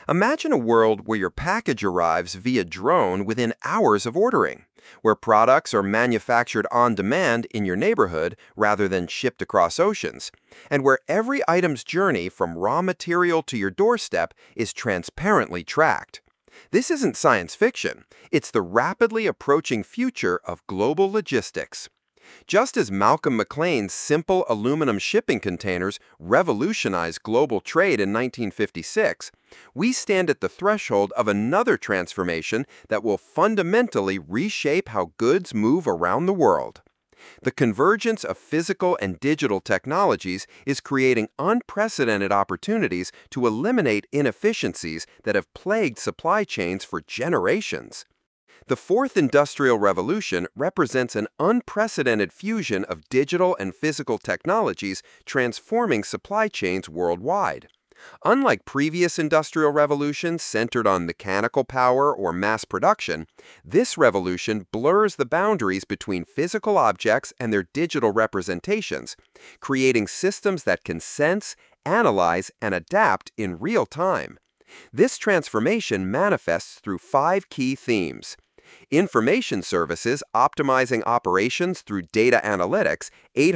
Imagine a world where your package arrives via drone within hours of ordering, where products are manufactured on demand in your neighborhood rather than shipped across oceans, and where every item's journey from raw material to your doorstep is transparently tracked. This isn't science fiction, it's the rapidly approaching future of global logistics. Just as Malcolm McLean's simple aluminum shipping containers revolutionized global trade in 1956, we stand at the threshold of another transformation that will fundamentally reshape how goods move around the world. The convergence of physical and digital technologies is creating unprecedented opportunities to eliminate inefficiencies that have plagued supply chains for generations. The fourth industrial revolution represents an unprecedented fusion of digital and physical technologies transforming supply chains worldwide. Unlike previous industrial revolutions centered on mechanical power or mass production, this revolution blurs the boundaries between physical objects and their digital representations, creating systems that can sense, analyze, and adapt in real time. This transformation manifests through five key themes: information services optimizing operations through data analytics,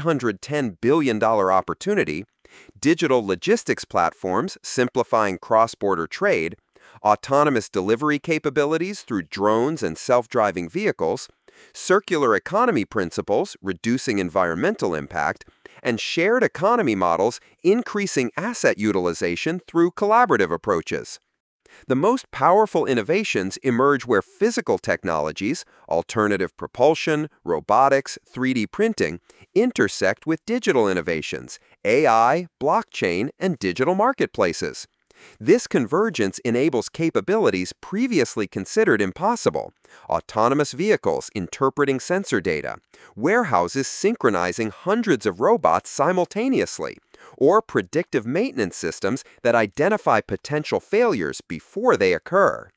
$810 billion opportunity; digital logistics platforms simplifying cross-border trade; autonomous delivery capabilities through drones and self-driving vehicles; circular economy principles reducing environmental impact; and shared economy models increasing asset utilization through collaborative approaches. The most powerful innovations emerge where physical technologies, alternative propulsion, robotics, 3D printing, intersect with digital innovations, AI, blockchain, and digital marketplaces. This convergence enables capabilities previously considered impossible: autonomous vehicles interpreting sensor data, warehouses synchronizing hundreds of robots simultaneously, or predictive maintenance systems that identify potential failures before they occur.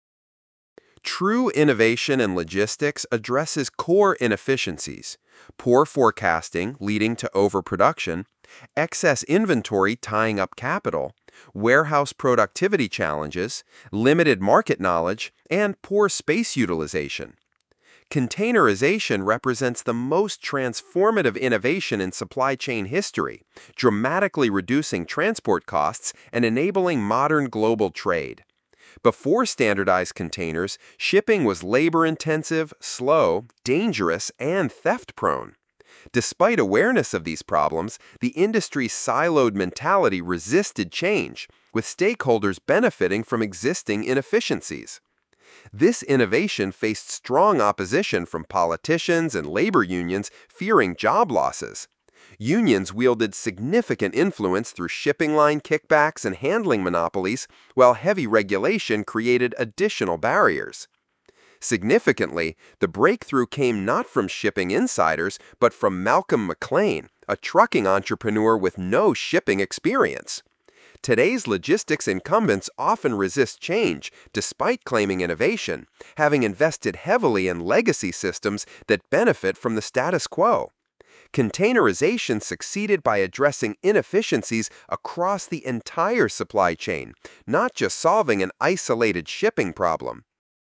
True innovation in logistics addresses core inefficiencies: poor forecasting leading to overproduction, excess inventory tying up capital, warehouse productivity challenges, limited market knowledge, and poor space utilization. Containerization represents the most transformative innovation in supply chain history, dramatically reducing transport costs and enabling modern global trade. Before standardized containers, shipping was labor-intensive, slow, dangerous, and theft-prone. Despite awareness of these problems, the industry's siloed mentality resisted change, with stakeholders benefiting from existing inefficiencies. This innovation faced strong opposition from politicians and labor unions fearing job losses. Unions wielded significant influence through shipping line kickbacks and handling monopolies, while heavy regulation created additional barriers. Significantly, the breakthrough came not from shipping insiders, but from Malcolm McLean, a trucking entrepreneur with no shipping experience. Today's logistics incumbents often resist change despite claiming innovation, having invested heavily in legacy systems that benefit from the status quo. Containerization succeeded by addressing inefficiencies across the entire supply chain, not just solving an isolated shipping problem.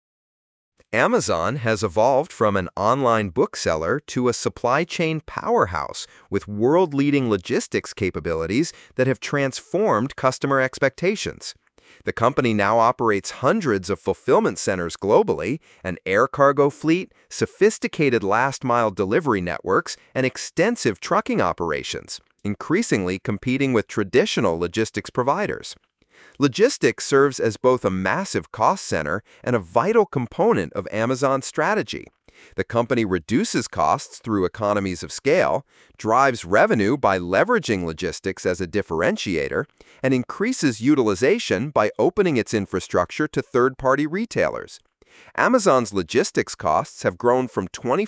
Amazon has evolved from an online bookseller to a supply chain powerhouse with world-leading logistics capabilities that have transformed customer expectations. The company now operates hundreds of fulfillment centers globally, an air cargo fleet, sophisticated last-mile delivery networks, and extensive trucking operations, increasingly competing with traditional logistics providers. Logistics serves as both a massive cost center and a vital component of Amazon's strategy. The company reduces costs through economies of scale, drives revenue by leveraging logistics as a differentiator, and increases utilization by opening its infrastructure to third-party retailers. Amazon's logistics costs have grown from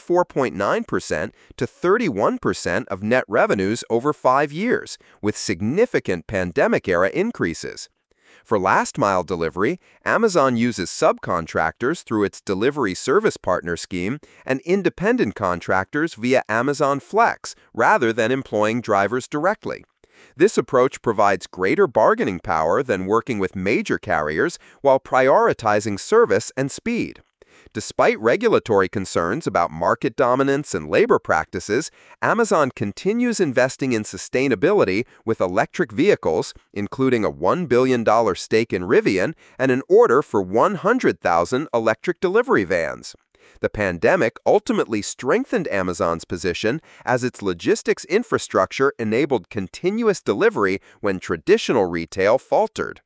24.9% to 31% of net revenues over 5 years, with significant pandemic-era increases. For last-mile delivery, Amazon uses subcontractors through its Delivery Service Partner scheme and independent contractors via Amazon Flex rather than employing drivers directly. This approach provides greater bargaining power than working with major carriers while prioritizing service and speed. Despite regulatory concerns about market dominance and labor practices, Amazon continues investing in sustainability with electric vehicles, including a $1 billion stake in Rivian and an order for 100,000 electric delivery vans. The pandemic ultimately strengthened Amazon's position as its logistics infrastructure enabled continuous delivery when traditional retail faltered.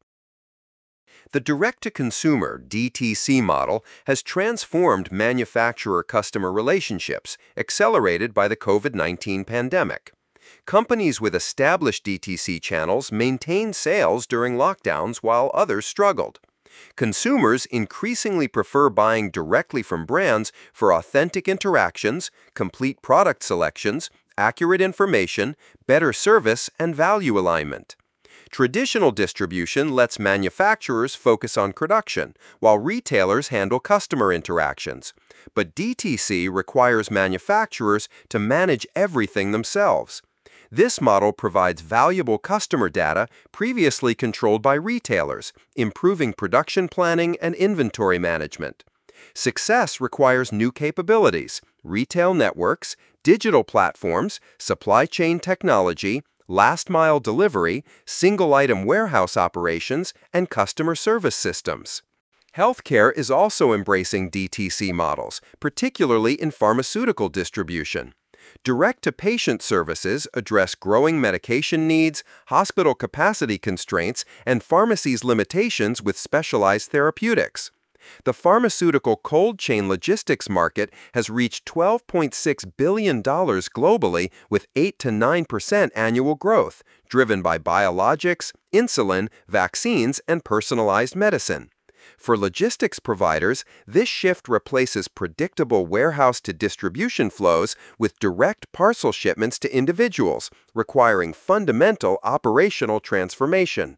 The direct-to-consumer (DTC) model has transformed manufacturer-customer relationships, accelerated by the COVID-19 pandemic. Companies with established DTC channels maintained sales during lockdowns while others struggled. Consumers increasingly prefer buying directly from brands for authentic interactions, complete product selections, accurate information, better service, and value alignment. Traditional distribution lets manufacturers focus on production, while retailers handle customer interactions. But DTC requires manufacturers to manage everything themselves. This model provides valuable customer data previously controlled by retailers, improving production planning and inventory management. Success requires new capabilities, retail networks, digital platforms, supply chain technology, last-mile delivery, single-item warehouse operations, and customer service systems. Healthcare is also embracing DTC models, particularly in pharmaceutical distribution. Direct-to-patient services address growing medication needs, hospital capacity constraints, and pharmacies' limitations with specialized therapeutics. The pharmaceutical cold chain logistics market has reached $12.6 billion globally with 8 to 9% annual growth, driven by biologics, insulin, vaccines, and personalized medicine. For logistics providers, this shift replaces predictable warehouse-to-distribution flows with direct parcel shipments to individuals, requiring fundamental operational transformation.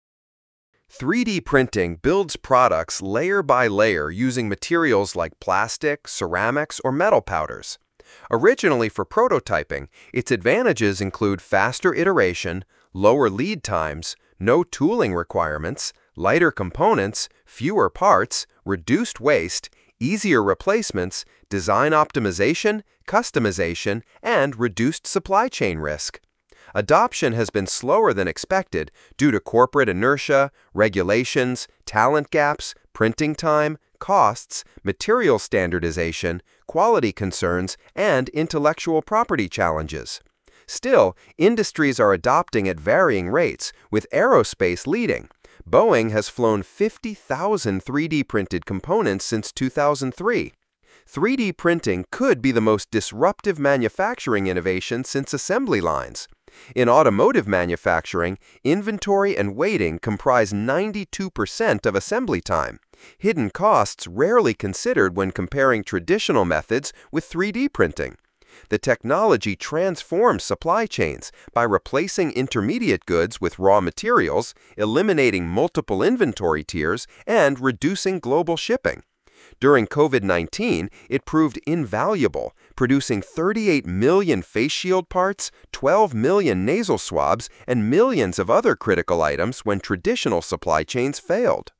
3D printing builds products layer by layer using materials like plastic, ceramics, or metal powders. Originally for prototyping, its advantages include faster iteration, lower lead times, no tooling requirements, lighter components, fewer parts, reduced waste, easier replacements, design optimization, customization, and reduced supply chain risk. Adoption has been slower than expected due to corporate inertia, regulations, talent gaps, printing time, costs, material standardization, quality concerns, and intellectual property challenges. Still, industries are adopting at varying rates, with aerospace leading. Boeing has flown 50,000 3D printed components since 2003. 3D printing could be the most disruptive manufacturing innovation since assembly lines. In automotive manufacturing, inventory and waiting comprise 92% of assembly time, hidden costs rarely considered when comparing traditional methods with 3D printing. The technology transforms supply chains by replacing intermediate goods with raw materials, eliminating multiple inventory tiers, and reducing global shipping. During COVID-19, it proved invaluable, producing 38 million face shield parts, 12 million nasal swabs, and millions of other critical items when traditional supply chains failed.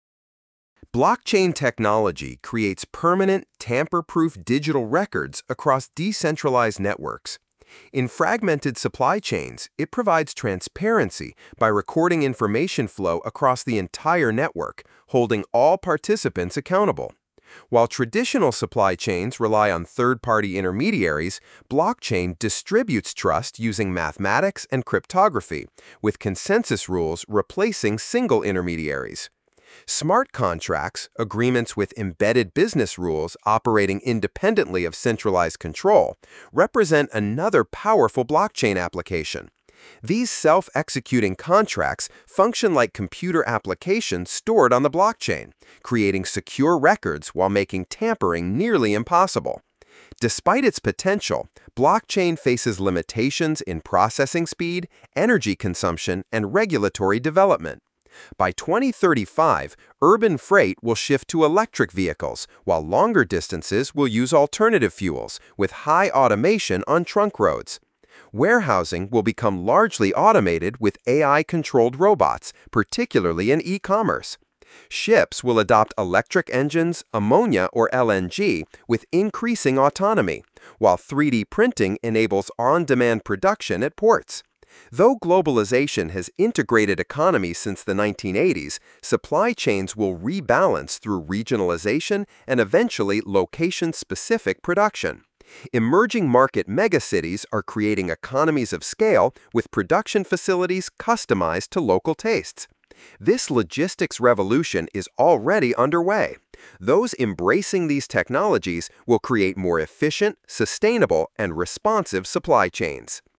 Blockchain technology creates permanent, tamper-proof digital records across decentralized networks. In fragmented supply chains, it provides transparency by recording information flow across the entire network, holding all participants accountable. While traditional supply chains rely on third-party intermediaries, blockchain distributes trust using mathematics and cryptography, with consensus rules replacing single intermediaries. Smart contracts, agreements with embedded business rules operating independently of centralized control, represent another powerful blockchain application. These self-executing contracts function like computer applications stored on the blockchain, creating secure records while making tampering nearly impossible. Despite its potential, blockchain faces limitations in processing speed, energy consumption, and regulatory development. By 2035, urban freight will shift to electric vehicles, while longer distances will use alternative fuels, with high automation on trunk roads. Warehousing will become largely automated with AI-controlled robots, particularly in e-commerce. Ships will adopt electric engines, ammonia, or LNG with increasing autonomy, while 3D printing enables on-demand production at ports. Though globalization has integrated economies since the 1980s, supply chains will rebalance through regionalization and eventually location-specific production. Emerging market megacities are creating economies of scale with production facilities customized to local tastes. This logistics revolution is already underway. Those embracing these technologies will create more efficient, sustainable, and responsive supply chains.